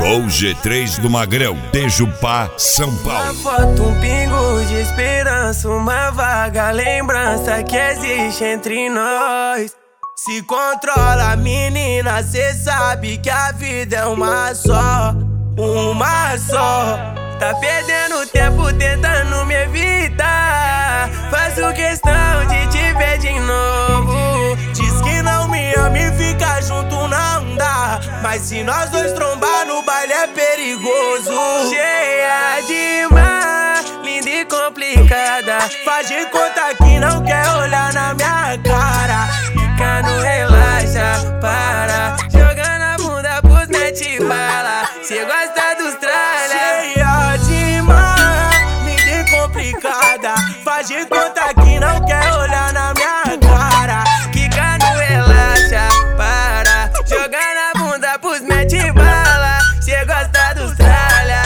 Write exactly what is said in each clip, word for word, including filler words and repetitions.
Gol G três do Magrão, Tejupá, São Paulo. Uma foto, um pingo de esperança, uma vaga lembrança que existe entre nós. Se controla, menina, cê sabe que a vida é uma só, uma só. Tá perdendo tempo tentando me evitar. Faço questão de te ver de novo. Diz que não me ama e ficar junto não dá, mas se nós dois trombar no baile é perigoso. Cheia de mar, linda e complicada, faz de conta que não quer olhar na minha cara. Fica no relaxa, para, jogando a bunda pros mete bala. Cê gosta dos tralha. Cheia de mar, linda e complicada, faz de conta que não quer olhar na minha cara. Fica no relaxa, para, jogando a bunda pros mete bala. Cê gosta dos tralha.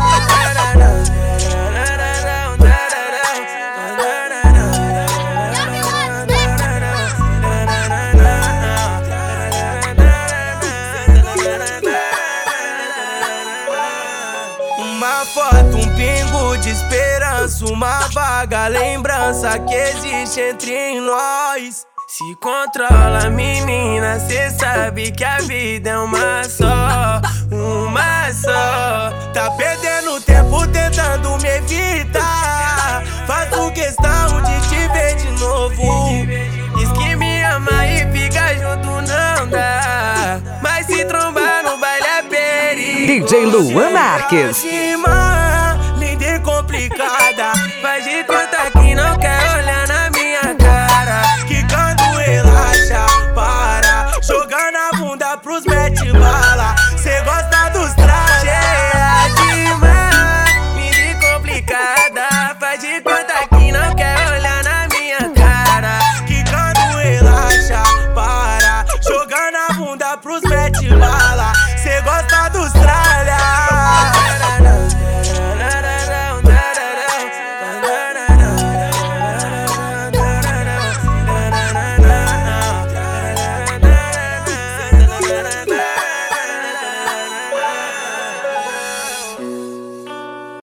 Uma foto, um pingo de esperança, uma vaga lembrança que existe entre nós. Se controla, menina, cê sabe que a vida é uma só, uma só. Tá perdendo tempo tentando me evitar. Faço questão de te ver de novo. Diz que me ama e fica junto não dá, mas se trombar no baile é perigo. D J Luan Marques. Linda e complicada, faz de conta que não quer